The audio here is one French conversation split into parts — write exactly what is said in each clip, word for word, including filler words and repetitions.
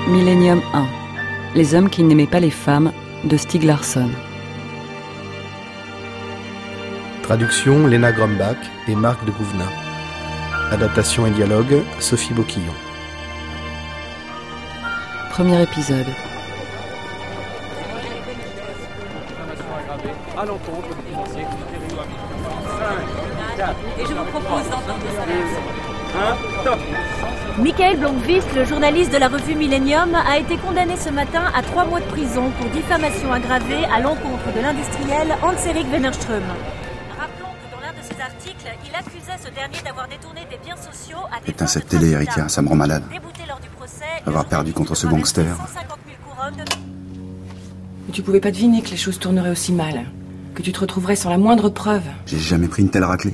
Millennium un. Les hommes qui n'aimaient pas les femmes, de Stieg Larsson. Traduction Léna Grumbach et Marc de Gouvenin. Adaptation et dialogue Sophie Boquillon. Premier épisode. Et je vous propose d'entendre ça. Michael Blomqvist, le journaliste de la revue Millennium, a été condamné ce matin à trois mois de prison pour diffamation aggravée à l'encontre de l'industriel Hans-Erik Wennerström. Rappelons que dans l'un de ses articles, il accusait ce dernier d'avoir détourné des biens sociaux à des Putain, cette télé, Erika, ça me rend malade. Procès, avoir perdu contre ce gangster. De... Mais tu pouvais pas deviner que les choses tourneraient aussi mal. Que tu te retrouverais sans la moindre preuve. J'ai jamais pris une telle raclée.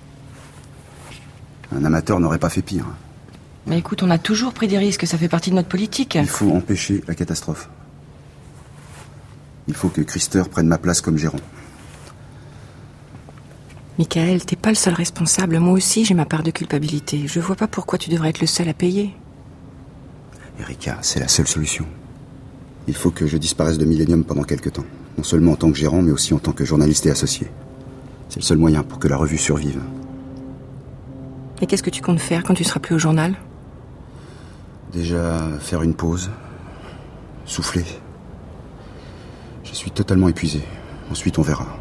Un amateur n'aurait pas fait pire. Mais écoute, on a toujours pris des risques, ça fait partie de notre politique. Il faut empêcher la catastrophe. Il faut que Christer prenne ma place comme gérant. Michael, t'es pas le seul responsable. Moi aussi, j'ai ma part de culpabilité. Je vois pas pourquoi tu devrais être le seul à payer. Erika, c'est la seule solution. Il faut que je disparaisse de Millennium pendant quelque temps. Non seulement en tant que gérant, mais aussi en tant que journaliste et associé. C'est le seul moyen pour que la revue survive. Et qu'est-ce que tu comptes faire quand tu seras plus au journal ? Déjà, faire une pause. Souffler. Je suis totalement épuisé. Ensuite, on verra.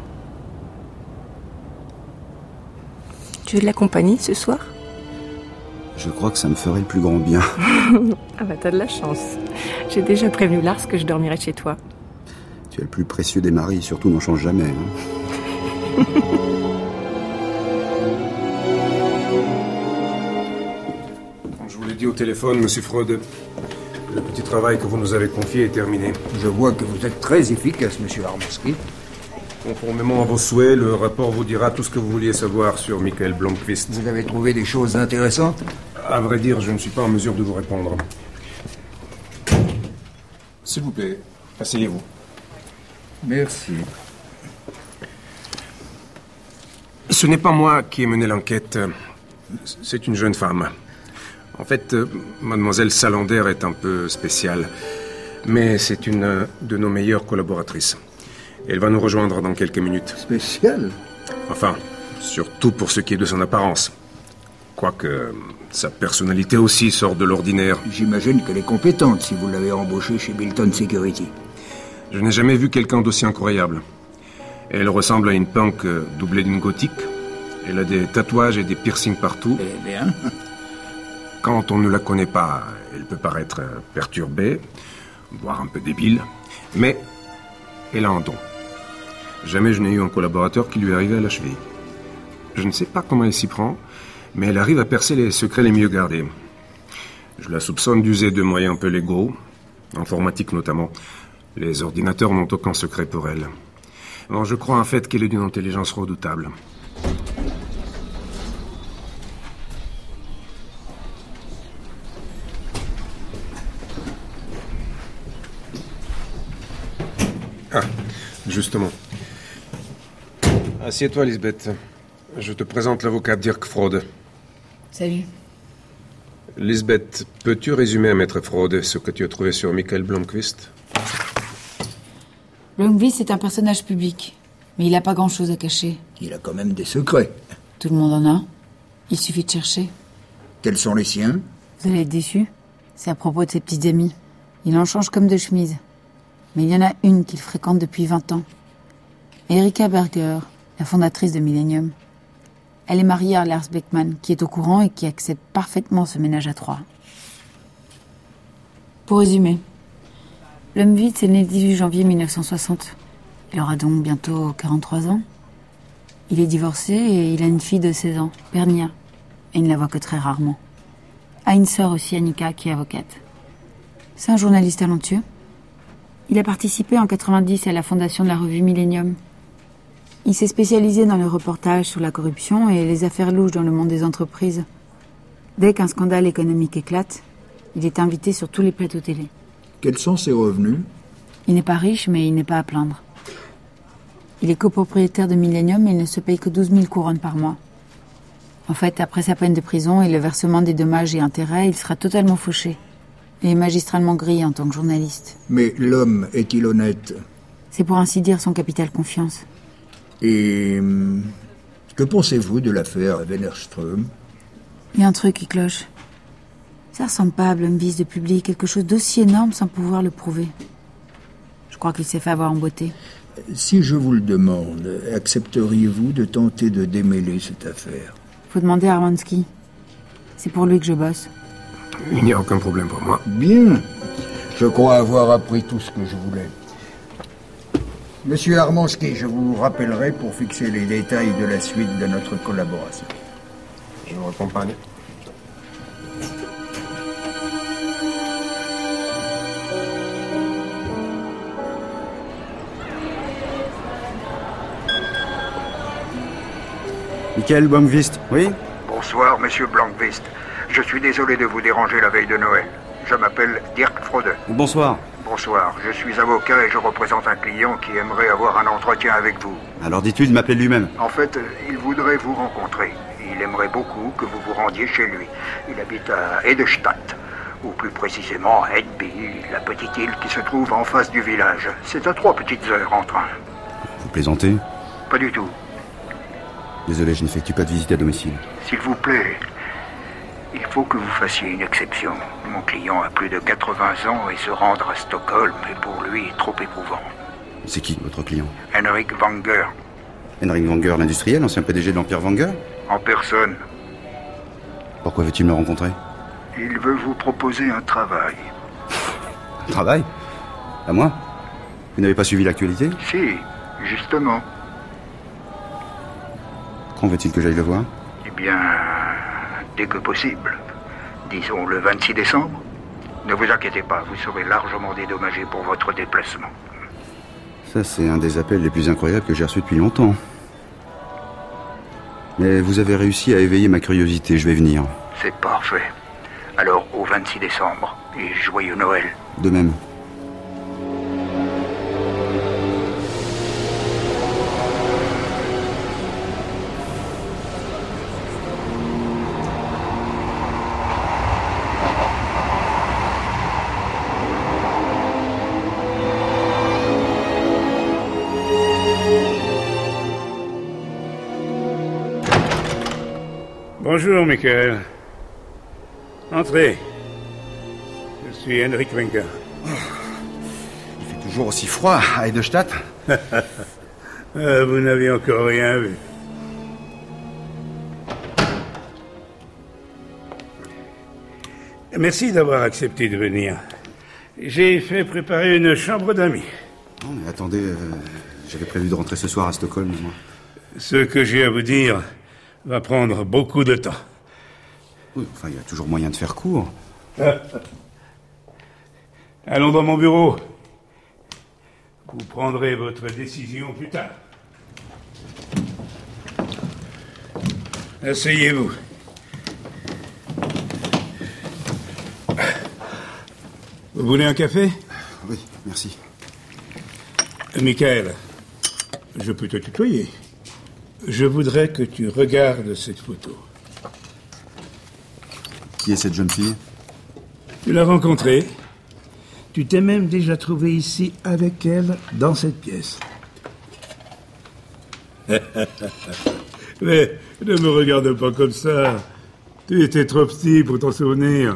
Tu veux de la compagnie ce soir ? Je crois que ça me ferait le plus grand bien. Ah bah t'as de la chance. J'ai déjà prévenu Lars que je dormirai chez toi. Tu es le plus précieux des maris, surtout n'en change jamais. Hein. Je vous l'ai dit au téléphone, monsieur Freud. Le petit travail que vous nous avez confié est terminé. Je vois que vous êtes très efficace, monsieur Armansky. Conformément à vos souhaits, le rapport vous dira tout ce que vous vouliez savoir sur Michael Blomqvist. Vous avez trouvé des choses intéressantes ? À vrai dire, je ne suis pas en mesure de vous répondre. S'il vous plaît, asseyez-vous. Merci. Ce n'est pas moi qui ai mené l'enquête. C'est une jeune femme. En fait, mademoiselle Salander est un peu spéciale. Mais c'est une de nos meilleures collaboratrices. Elle va nous rejoindre dans quelques minutes. Spéciale ? Enfin, surtout pour ce qui est de son apparence. Quoique sa personnalité aussi sort de l'ordinaire. J'imagine qu'elle est compétente si vous l'avez embauchée chez Bilton Security. Je n'ai jamais vu quelqu'un d'aussi incroyable. Elle ressemble à une punk doublée d'une gothique. Elle a des tatouages et des piercings partout. Eh bien. Quand on ne la connaît pas, elle peut paraître perturbée, voire un peu débile. Mais elle a un don. Jamais je n'ai eu un collaborateur qui lui arrivait à la cheville. Je ne sais pas comment elle s'y prend, mais elle arrive à percer les secrets les mieux gardés. Je la soupçonne d'user de moyens un peu légaux, informatiques notamment. Les ordinateurs n'ont aucun secret pour elle. Alors je crois en fait qu'elle est d'une intelligence redoutable. Ah, justement. Assieds-toi, Lisbeth. Je te présente l'avocat Dirk Freud. Salut. Lisbeth, peux-tu résumer à Maître Freud ce que tu as trouvé sur Michael Blomqvist ? Blomqvist est un personnage public, mais il n'a pas grand-chose à cacher. Il a quand même des secrets. Tout le monde en a. Il suffit de chercher. Quels sont les siens ? Vous allez être déçus. C'est à propos de ses petites amies. Il en change comme de chemise. Mais il y en a une qu'il fréquente depuis vingt ans. Erika Berger, la fondatrice de Millennium. Elle est mariée à Lars Beckman, qui est au courant et qui accepte parfaitement ce ménage à trois. Pour résumer, Blomqvist est né le dix-huit janvier mille neuf cent soixante. Il aura donc bientôt quarante-trois ans. Il est divorcé et il a une fille de seize ans, Bernia, et il ne la voit que très rarement. A une sœur aussi, Annika, qui est avocate. C'est un journaliste talentueux. Il a participé en quatre-vingt-dix à la fondation de la revue Millennium. Il s'est spécialisé dans le reportage sur la corruption et les affaires louches dans le monde des entreprises. Dès qu'un scandale économique éclate, il est invité sur tous les plateaux télé. Quels sont ses revenus ? Il n'est pas riche, mais il n'est pas à plaindre. Il est copropriétaire de Millennium et il ne se paye que douze mille couronnes par mois. En fait, après sa peine de prison et le versement des dommages et intérêts, il sera totalement fauché. Et magistralement grillé en tant que journaliste. Mais l'homme est-il honnête? C'est pour ainsi dire son capital confiance. Et... hum, que pensez-vous de l'affaire Wennerström? Il y a un truc qui cloche. Ça ressemble pas à Blomqvist de publier quelque chose d'aussi énorme sans pouvoir le prouver. Je crois qu'il s'est fait avoir en beauté. Si je vous le demande, accepteriez-vous de tenter de démêler cette affaire? Faut demander à Armansky. C'est pour lui que je bosse. Il n'y a aucun problème pour moi. Bien. Je crois avoir appris tout ce que je voulais. Monsieur Armansky, je vous rappellerai pour fixer les détails de la suite de notre collaboration. Je vous accompagne. Michael Blomqvist, oui? Bonsoir, monsieur Blomqvist. Je suis désolé de vous déranger la veille de Noël. Je m'appelle Dirk Frode. Bonsoir. Bonsoir, je suis avocat et je représente un client qui aimerait avoir un entretien avec vous. Alors dites-lui de m'appeler lui-même. En fait, il voudrait vous rencontrer. Il aimerait beaucoup que vous vous rendiez chez lui. Il habite à Hedestadt, ou plus précisément à Hedby, la petite île qui se trouve en face du village. C'est à trois petites heures en train. Vous plaisantez? Pas du tout. Désolé, je n'effectue pas de visite à domicile. S'il vous plaît, il faut que vous fassiez une exception. Mon client a plus de quatre-vingts ans et se rendre à Stockholm est pour lui trop éprouvant. C'est qui, votre client? Henrik Wenger. Henrik Wenger, l'industriel, ancien P D G de l'Empire Wenger? En personne. Pourquoi veut-il me rencontrer? Il veut vous proposer un travail. Un travail? À moi? Vous n'avez pas suivi l'actualité? Si, justement. Quand veut-il que j'aille le voir? Eh bien, dès que possible. Disons le vingt-six décembre. Ne vous inquiétez pas, vous serez largement dédommagé pour votre déplacement. Ça, c'est un des appels les plus incroyables que j'ai reçus depuis longtemps. Mais vous avez réussi à éveiller ma curiosité, je vais venir. C'est parfait. Alors, au vingt-six décembre, et joyeux Noël. De même. Bonjour, Michael. Entrez. Je suis Henrik Wenger. Il fait toujours aussi froid à Hedestadt. Ah, vous n'avez encore rien vu. Merci d'avoir accepté de venir. J'ai fait préparer une chambre d'amis. Non, mais attendez, euh, j'avais prévu de rentrer ce soir à Stockholm, moi. Ce que j'ai à vous dire va prendre beaucoup de temps. Oui, enfin, il y a toujours moyen de faire court. Allons dans mon bureau. Vous prendrez votre décision plus tard. Asseyez-vous. Vous voulez un café? Oui, merci. Michael, je peux te tutoyer. Je voudrais que tu regardes cette photo. Qui est cette jeune fille? Tu l'as rencontrée. Tu t'es même déjà trouvé ici avec elle, dans cette pièce. Mais ne me regarde pas comme ça. Tu étais trop petit pour t'en souvenir.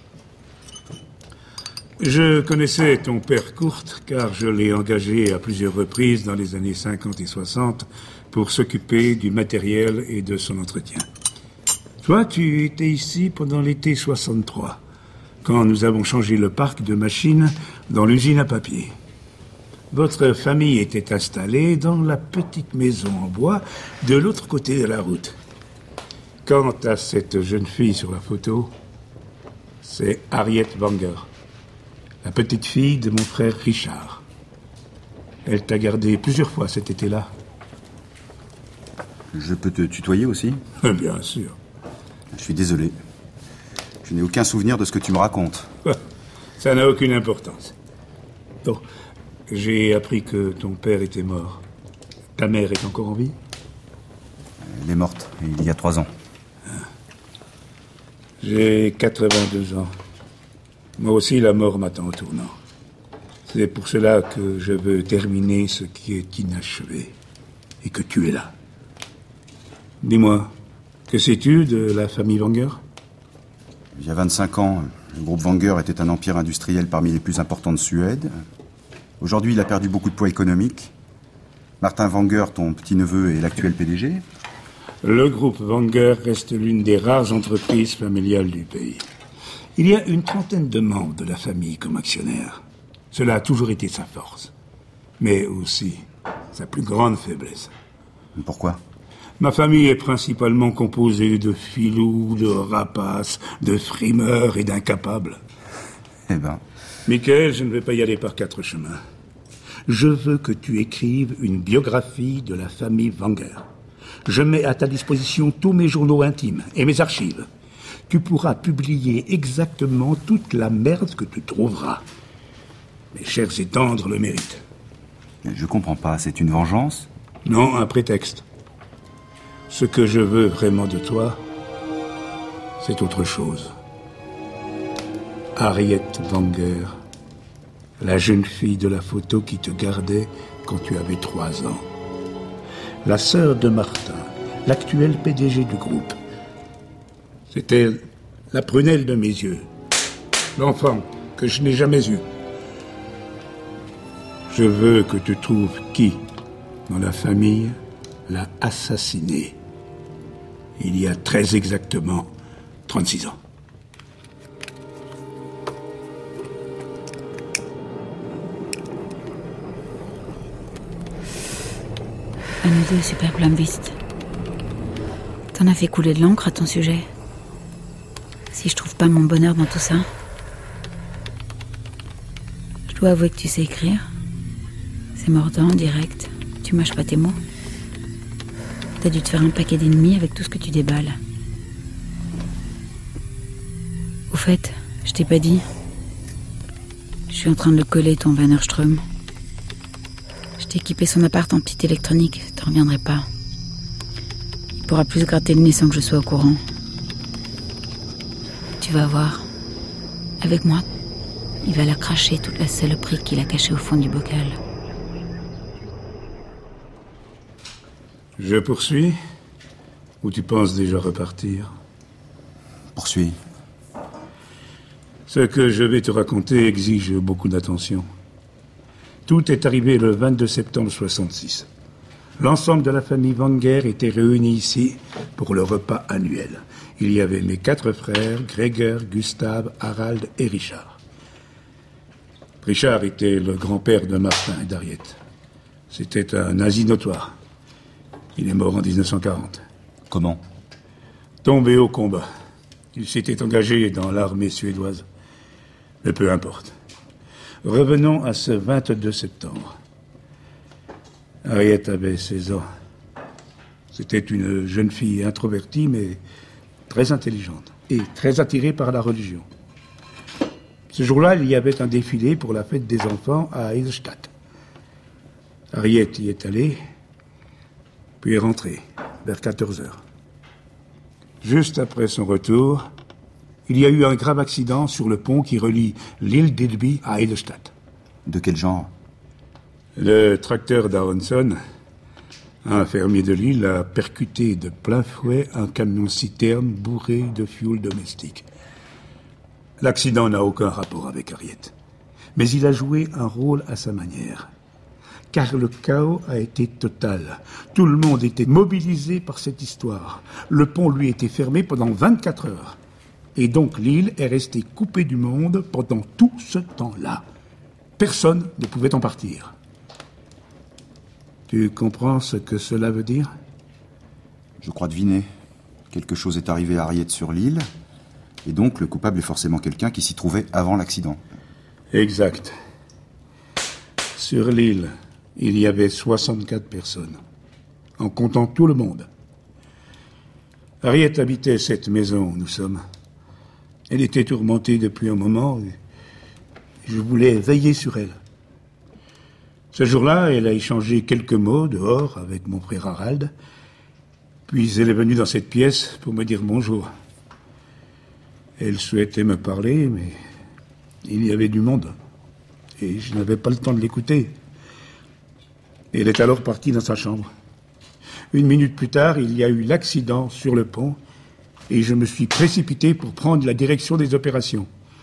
Je connaissais ton père Kurt, car je l'ai engagé à plusieurs reprises dans les années cinquante et soixante pour s'occuper du matériel et de son entretien. Toi, tu étais ici pendant l'été soixante-trois, quand nous avons changé le parc de machines dans l'usine à papier. Votre famille était installée dans la petite maison en bois de l'autre côté de la route. Quant à cette jeune fille sur la photo, c'est Harriet Wenger, la petite fille de mon frère Richard. Elle t'a gardé plusieurs fois cet été-là. Je peux te tutoyer aussi? Bien sûr. Je suis désolé. Je n'ai aucun souvenir de ce que tu me racontes. Ça n'a aucune importance. Bon, j'ai appris que ton père était mort. Ta mère est encore en vie? Elle est morte, il y a trois ans. J'ai quatre-vingt-deux ans. Moi aussi, la mort m'attend au tournant. C'est pour cela que je veux terminer ce qui est inachevé. Et que tu es là. Dis-moi, que sais-tu de la famille Wenger? Il y a vingt-cinq ans, le groupe Wenger était un empire industriel parmi les plus importants de Suède. Aujourd'hui, il a perdu beaucoup de poids économique. Martin Wenger, ton petit-neveu, est l'actuel P D G. Le groupe Wenger reste l'une des rares entreprises familiales du pays. Il y a une trentaine de membres de la famille comme actionnaires. Cela a toujours été sa force. Mais aussi sa plus grande faiblesse. Pourquoi? Ma famille est principalement composée de filous, de rapaces, de frimeurs et d'incapables. Eh ben... Michael, je ne vais pas y aller par quatre chemins. Je veux que tu écrives une biographie de la famille Wenger. Je mets à ta disposition tous mes journaux intimes et mes archives. Tu pourras publier exactement toute la merde que tu trouveras. Mes chers et tendres le méritent. Je comprends pas, c'est une vengeance? Non, un prétexte. Ce que je veux vraiment de toi, c'est autre chose. Harriet Wenger, la jeune fille de la photo qui te gardait quand tu avais trois ans. La sœur de Martin, l'actuel P D G du groupe. C'était la prunelle de mes yeux. L'enfant que je n'ai jamais eu. Je veux que tu trouves qui, dans la famille, l'a assassiné. Il y a très exactement trente-six ans. À nous deux, super Blomqvist. T'en as fait couler de l'encre à ton sujet. Si je trouve pas mon bonheur dans tout ça... Je dois avouer que tu sais écrire. C'est mordant, direct. Tu mâches pas tes mots. T'as dû te faire un paquet d'ennemis avec tout ce que tu déballes. Au fait, je t'ai pas dit. Je suis en train de le coller, ton Van Herström. Je t'ai équipé son appart en petite électronique. T'en reviendrai pas. Il pourra plus se gratter le nez sans que je sois au courant. Tu vas voir. Avec moi, il va la cracher, toute la saloperie qu'il a cachée au fond du bocal. Je poursuis? Ou tu penses déjà repartir? Poursuis. Ce que je vais te raconter exige beaucoup d'attention. Tout est arrivé le vingt-deux septembre soixante-six. L'ensemble de la famille Wenger était réunie ici pour le repas annuel. Il y avait mes quatre frères, Gregor, Gustave, Harald et Richard. Richard était le grand-père de Martin et d'Harriet. C'était un nazi notoire. Il est mort en dix-neuf cent quarante. Comment? Tombé au combat. Il s'était engagé dans l'armée suédoise. Mais peu importe. Revenons à ce vingt-deux septembre. Harriet avait seize ans. C'était une jeune fille introvertie, mais très intelligente et très attirée par la religion. Ce jour-là, il y avait un défilé pour la fête des enfants à Eisenstadt. Harriet y est allée, puis est rentrée, vers quatorze heures. Juste après son retour, il y a eu un grave accident sur le pont qui relie l'île d'Edby à Eisenstadt. De quel genre? Le tracteur d'Aronson, un fermier de l'île, a percuté de plein fouet un camion-citerne bourré de fioul domestique. L'accident n'a aucun rapport avec Harriet, mais il a joué un rôle à sa manière. Car le chaos a été total. Tout le monde était mobilisé par cette histoire. Le pont lui était fermé pendant vingt-quatre heures. Et donc l'île est restée coupée du monde pendant tout ce temps-là. Personne ne pouvait en partir. Tu comprends ce que cela veut dire? Je crois deviner. Quelque chose est arrivé à Harriet sur l'île, et donc le coupable est forcément quelqu'un qui s'y trouvait avant l'accident. Exact. Sur l'île, il y avait soixante-quatre personnes, en comptant tout le monde. Harriet habitait cette maison où nous sommes. Elle était tourmentée depuis un moment, et je voulais veiller sur elle. Ce jour-là, elle a échangé quelques mots dehors avec mon frère Harald, puis elle est venue dans cette pièce pour me dire bonjour. Elle souhaitait me parler, mais Il y avait du monde. Et je n'avais pas le temps de l'écouter. Elle est alors partie dans sa chambre. Une minute plus tard, il y a eu l'accident sur le pont et je me suis précipité pour prendre la direction des opérations.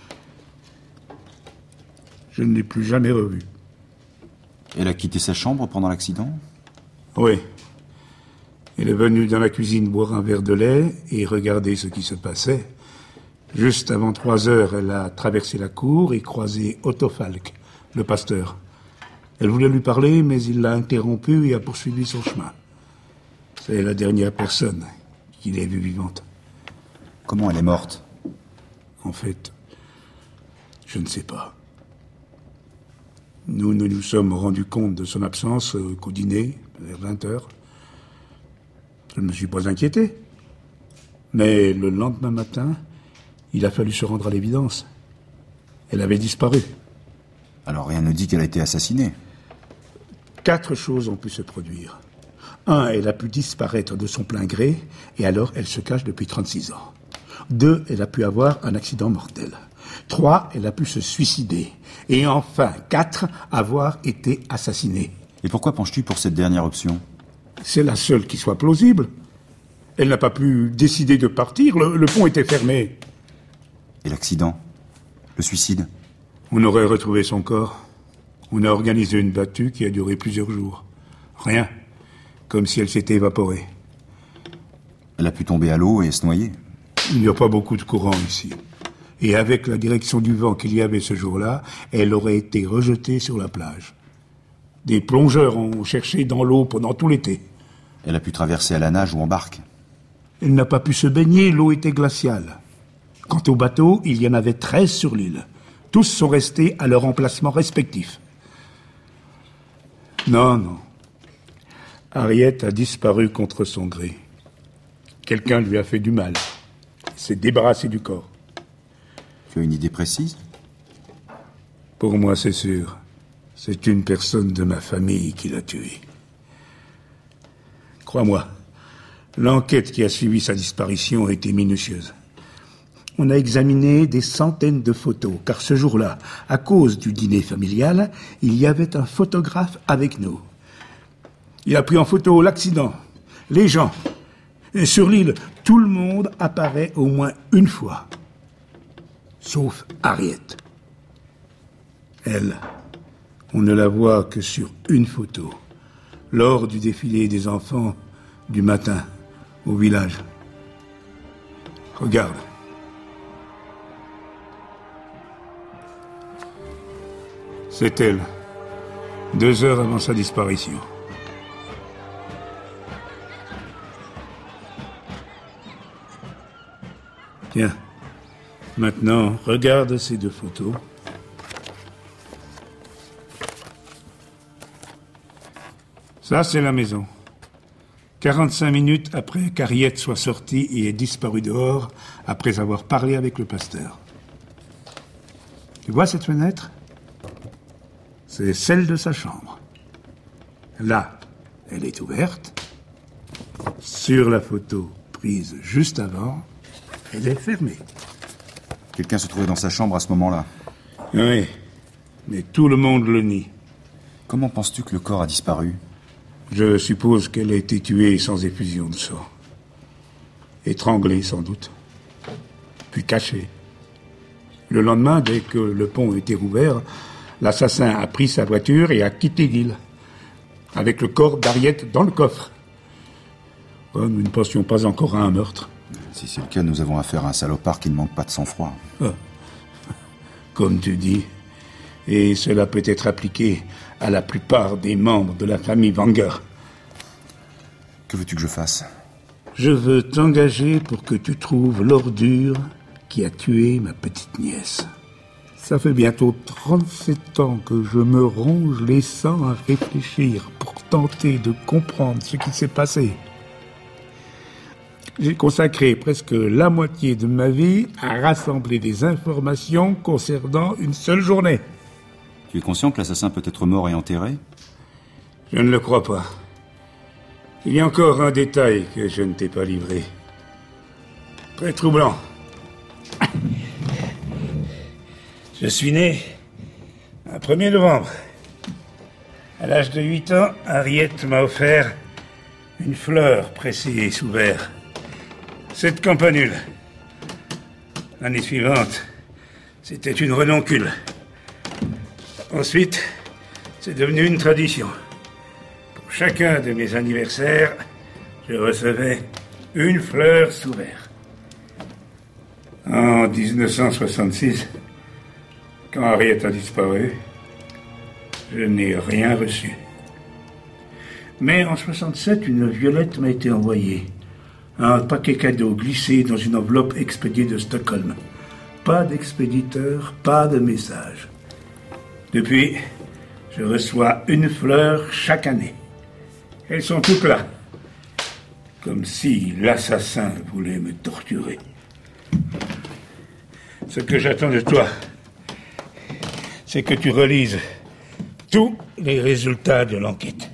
Je ne l'ai plus jamais revue. Elle a quitté sa chambre pendant l'accident ? Oui. Elle est venue dans la cuisine boire un verre de lait et regarder ce qui se passait. Juste avant trois heures, elle a traversé la cour et croisé Otto Falk, le pasteur. Elle voulait lui parler, mais il l'a interrompu et a poursuivi son chemin. C'est la dernière personne qu'il ait vue vivante. Comment elle est morte ? En fait, je ne sais pas. Nous ne nous sommes rendus compte de son absence qu'au dîner, vers vingt heures. Je ne me suis pas inquiété. Mais le lendemain matin, il a fallu se rendre à l'évidence. Elle avait disparu. Alors rien ne dit qu'elle a été assassinée. Quatre choses ont pu se produire. Un, elle a pu disparaître de son plein gré, et alors elle se cache depuis trente-six ans. Deux, elle a pu avoir un accident mortel. Trois, elle a pu se suicider. Et enfin, quatre, avoir été assassinée. Et pourquoi penches-tu pour cette dernière option ? C'est la seule qui soit plausible. Elle n'a pas pu décider de partir, le, le pont était fermé. Et l'accident ? Le suicide ? On aurait retrouvé son corps. On a organisé une battue qui a duré plusieurs jours. Rien. Comme si elle s'était évaporée. Elle a pu tomber à l'eau et se noyer. Il n'y a pas beaucoup de courant ici. Et avec la direction du vent qu'il y avait ce jour-là, elle aurait été rejetée sur la plage. Des plongeurs ont cherché dans l'eau pendant tout l'été. Elle a pu traverser à la nage ou en barque. Elle n'a pas pu se baigner, l'eau était glaciale. Quant au bateau, il y en avait treize sur l'île. Tous sont restés à leur emplacement respectif. Non, non. Harriet a disparu contre son gré. Quelqu'un lui a fait du mal. Il s'est débarrassé du corps. Tu as une idée précise ? Pour moi, c'est sûr. C'est une personne de ma famille qui l'a tué. Crois-moi, l'enquête qui a suivi sa disparition a été minutieuse. On a examiné des centaines de photos, car ce jour-là, à cause du dîner familial, il y avait un photographe avec nous. Il a pris en photo l'accident, les gens. Et sur l'île, tout le monde apparaît au moins une fois. Sauf Harriet. Elle, on ne la voit que sur une photo, lors du défilé des enfants du matin au village. Regarde. C'est elle, deux heures avant sa disparition. Tiens, maintenant, regarde ces deux photos. Ça, c'est la maison. quarante-cinq minutes après qu'Harriet soit sortie et ait disparu dehors, après avoir parlé avec le pasteur. Tu vois cette fenêtre ? C'est celle de sa chambre. Là, elle est ouverte. Sur la photo prise juste avant, elle est fermée. Quelqu'un se trouvait dans sa chambre à ce moment-là. Oui, mais tout le monde le nie. Comment penses-tu que le corps a disparu ? Je suppose qu'elle a été tuée sans effusion de sang. Étranglée, sans doute. Puis cachée. Le lendemain, dès que le pont était rouvert, l'assassin a pris sa voiture et a quitté l'île, avec le corps d'Harriet dans le coffre. Oh, nous ne pensions pas encore à un meurtre. Si c'est le cas, nous avons affaire à un salopard qui ne manque pas de sang-froid. Oh. Comme tu dis. Et cela peut être appliqué à la plupart des membres de la famille Wenger. Que veux-tu que je fasse ? Je veux t'engager pour que tu trouves l'ordure qui a tué ma petite nièce. Ça fait bientôt trente-sept ans que je me ronge les sangs à réfléchir pour tenter de comprendre ce qui s'est passé. J'ai consacré presque la moitié de ma vie à rassembler des informations concernant une seule journée. Tu es conscient que l'assassin peut être mort et enterré ? Je ne le crois pas. Il y a encore un détail que je ne t'ai pas livré. Très troublant. Je suis né un premier novembre. À l'âge de huit ans, Harriet m'a offert une fleur pressée sous verre. Cette campanule. L'année suivante, c'était une renoncule. Ensuite, c'est devenu une tradition. Pour chacun de mes anniversaires, je recevais une fleur sous verre. En dix-neuf cent soixante-six, quand Harriet a disparu, je n'ai rien reçu. Mais en soixante-sept, une violette m'a été envoyée. Un paquet cadeau glissé dans une enveloppe expédiée de Stockholm. Pas d'expéditeur, pas de message. Depuis, je reçois une fleur chaque année. Elles sont toutes là. Comme si l'assassin voulait me torturer. Ce que j'attends de toi, c'est que tu relises tous les résultats de l'enquête.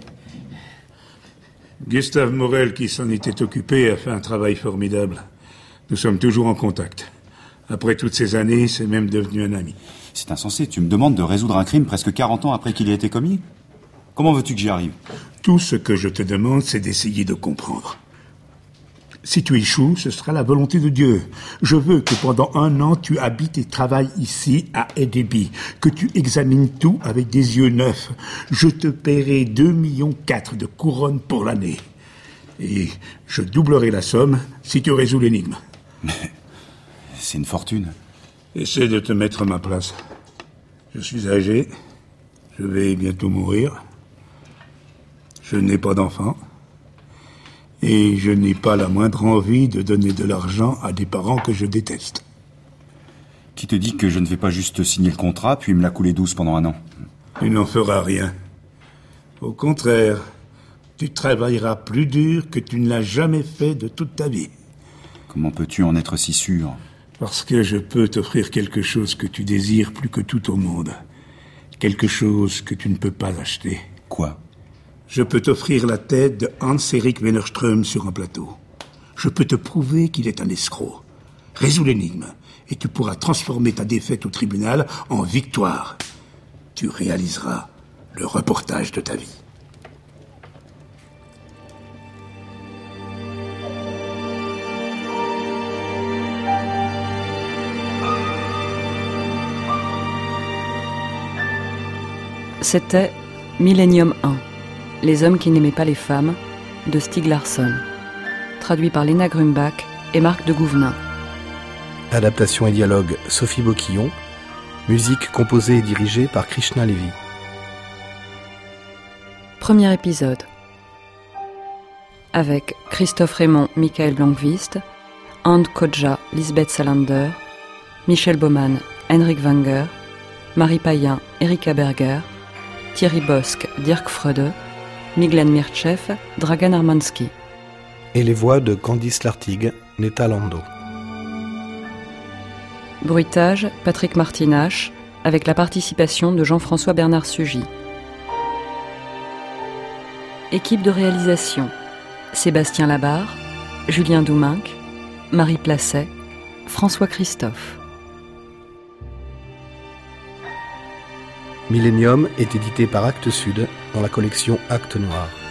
Gustave Morel, qui s'en était occupé, a fait un travail formidable. Nous sommes toujours en contact. Après toutes ces années, c'est même devenu un ami. C'est insensé, tu me demandes de résoudre un crime presque quarante ans après qu'il ait été commis? Comment veux-tu que j'y arrive? Tout ce que je te demande, c'est d'essayer de comprendre. Si tu échoues, ce sera la volonté de Dieu. Je veux que pendant un an, tu habites et travailles ici, à Edeby, que tu examines tout avec des yeux neufs. Je te paierai deux millions quatre de couronnes pour l'année. Et je doublerai la somme si tu résous l'énigme. Mais c'est une fortune. Essaie de te mettre à ma place. Je suis âgé. Je vais bientôt mourir. Je n'ai pas d'enfant. Et je n'ai pas la moindre envie de donner de l'argent à des parents que je déteste. Qui te dit que je ne vais pas juste signer le contrat, puis me la couler douce pendant un an? Tu n'en feras rien. Au contraire, tu travailleras plus dur que tu ne l'as jamais fait de toute ta vie. Comment peux-tu en être si sûr? Parce que je peux t'offrir quelque chose que tu désires plus que tout au monde. Quelque chose que tu ne peux pas acheter. Quoi? Je peux t'offrir la tête de Hans-Erik Wennerström sur un plateau. Je peux te prouver qu'il est un escroc. Résous l'énigme, et tu pourras transformer ta défaite au tribunal en victoire. Tu réaliseras le reportage de ta vie. C'était Millennium un. Les hommes qui n'aimaient pas les femmes, de Stieg Larsson. Traduit par Léna Grumbach et Marc de Gouvenin. Adaptation et dialogue Sophie Boquillon. Musique composée et dirigée par Krishna Levy. Premier épisode. Avec Christophe Raymond, Michael Blomqvist, Anne Kodja, Lisbeth Salander, Michel Baumann, Henrik Wenger, Marie Payen, Erika Berger, Thierry Bosque, Dirk Freude, Miglen Mirchev, Dragan Armansky. Et les voix de Candice Lartigue, Netta Lando. Bruitage, Patrick Martinache, avec la participation de Jean-François Bernard Sugy. Équipe de réalisation, Sébastien Labarre, Julien Douminc, Marie Placet, François Christophe. Millennium est édité par Actes Sud dans la collection Actes Noirs.